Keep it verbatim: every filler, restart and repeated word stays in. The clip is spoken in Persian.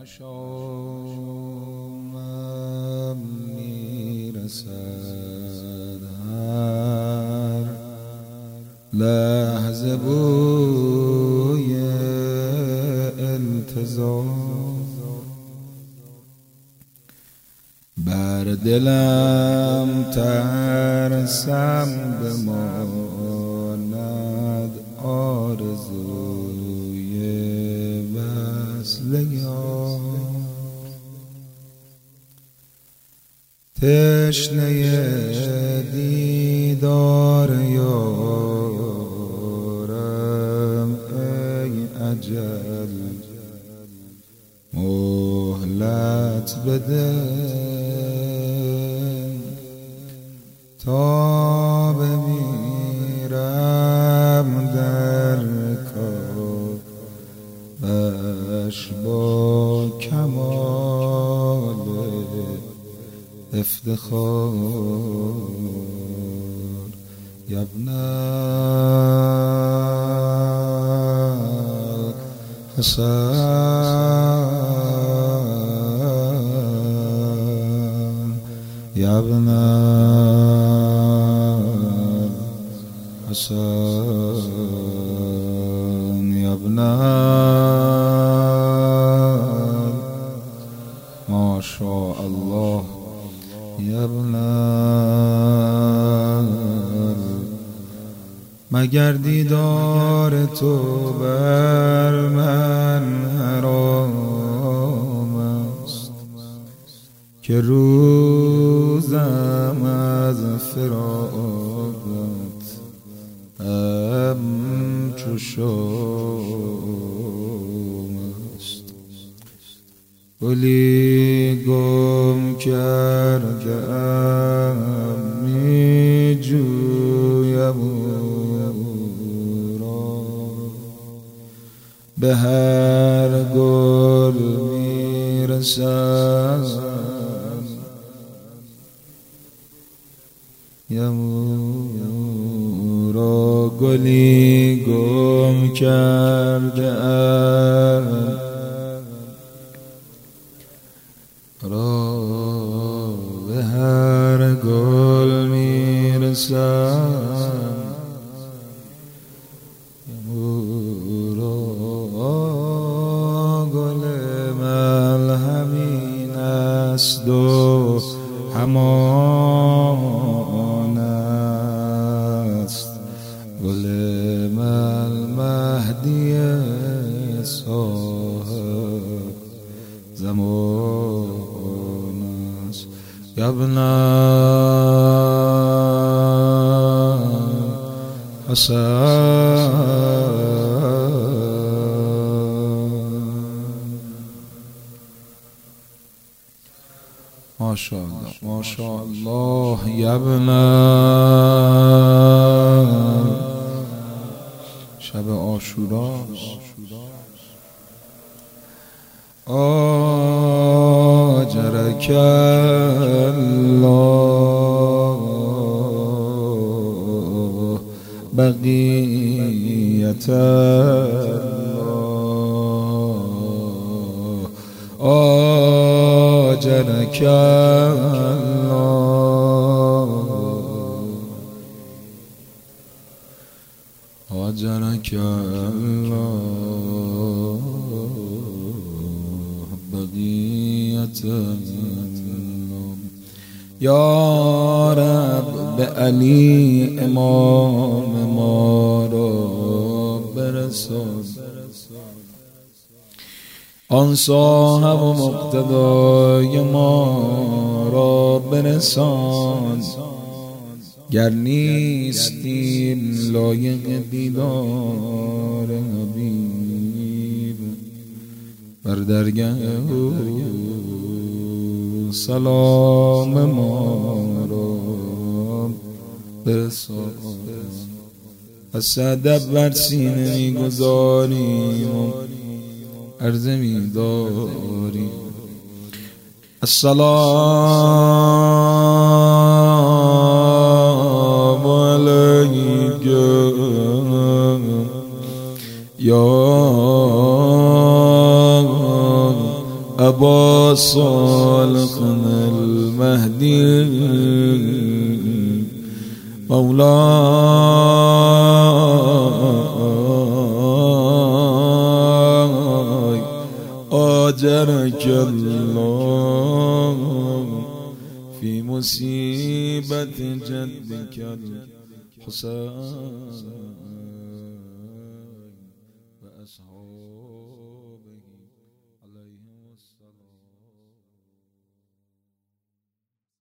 مشامم میرسد هر لحظه بوی انتظار، بر دلم ترسم بماند آرزوی وصل یار. تشنه دیدار یارم ای اجل مهلت بده تا بمیرم در کافش با کمال افتخار. یا ابن حسن یا ابن حسن یا ابن ما شاء الله یا ابن مگر دیدار تو بر من حرام است که روزم از فراقت همچو شام است. گلی گم کردم می جویم او را، به هر گل می رسم یمو را. گلی گم کرده ام را، به هر گل می رسم یمو را. گل ملهمین است و همان است، گل مهدی صاحب زمان است. یا ابن حسن ماشاءالله ماشاءالله یا ابن شب عاشوراست. آجرک الله بقیت الله، آجرک الله آجرک الله بقیت الله. یا رب به علی امام ما را برسان، آن صاحب و مقتدای ما را برسان. گر نیستیم لایق دیدار حبیب، بر درگه سلام ما را برسان. از ادب بر سینه می گذاریم و عرضه می داریم. السلام علیک یا أبا صالح المهدي مولاي آجرك الله في مصيبة جدك الحسين وأصحابه.